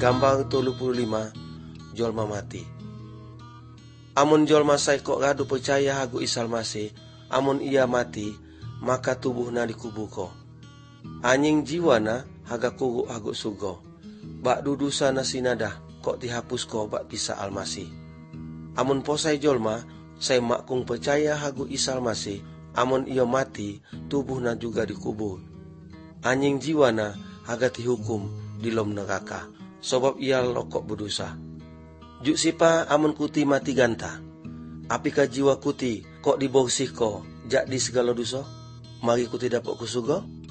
Gambar 35 jolma mati. Amun jolma saiko radu percaya hagu Isa Almasih, amun ia mati, maka tubuhna dikubuko. Anying jiwana haga kugu hagu sugo. Bak dudusa na sinadah kok dihapusko bak Isa Almasih. Amun posai jolma, saya makung percaya hagu Isa Almasih, amun ia mati, tubuhna juga dikubur. Anying jiwana haga dihukum di lom neraka, sebab ia lokok berdosa. Juk sipa amun kuti mati ganta, apika jiwa kuti kok diborsih ko jak di segala dosa? Mari kuti dapat ku surga?